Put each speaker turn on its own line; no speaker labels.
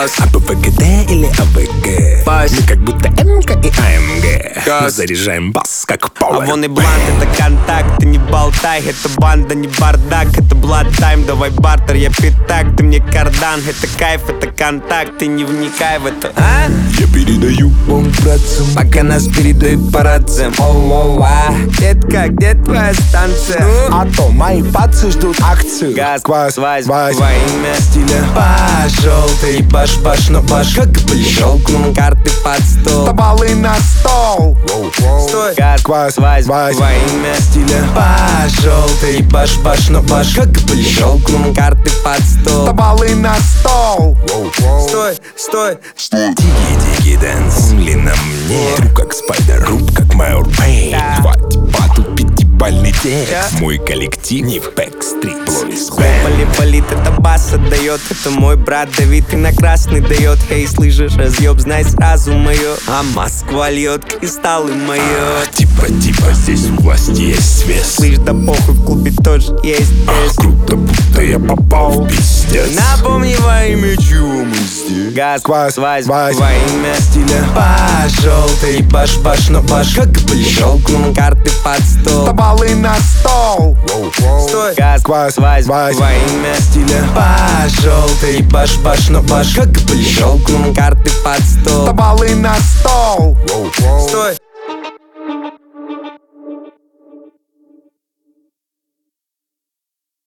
Газ.
АБВГД или АВГ?
Бас.
Мы как будто МК и АМГ. Мы заряжаем бас, как
А
Power.
вон и блант, это контакт, ты не болтай. Это банда, не бардак, это blood time. Давай бартер, я пятак, ты мне кардан. Это кайф, это контакт, ты не вникай в это, а?
Я передаю вам братцам,
Пока нас передают по рациям. Оу-оу-а. Детка, где твоя станция?
а то мои пацы ждут акцию.
Газ,
Квас,
связь,
вась.
во имя стиля. Пошел ты, баш, но баш, как блин. Щелкнул карты под стол.
Табалы на стол.
Стой, газ,
Квас,
связь,
вась.
во имя стиля. Пошел ты, баш, но баш, как блин. Щелкнул карты под стол.
Табалы на стол.
Стой, стой.
Диги-диги дэнс. Ли на мне. Тру как спайдер, руб как Майор Пейн. Два типа, тут пятибальный текст. Мой коллектив не в Backstreet Boys Band.
Болит, это бас отдает. Это мой брат Давид и на красный дает. Эй, слышишь, разъеб, знай сразу мое. А Москва льет кристаллы мое.
Типа, здесь у власти есть свес.
Слышь, да похуй, в клубе тоже есть тест.
Круто, будто я попал в пиздец.
Напомни во имя чего мы здесь. Газ,
Квас,
связь,
вась.
во имя стиля. Пошел ты, баш, но баш, как блин. Щелкнул карты под стол.
Табалы на стол.
Стой, газ,
Квас,
связь,
вась.
во имя стиля. Пошел ты, баш, но баш, как блин. Щелкнул карты под стол.
Табалы на стол.
Стой,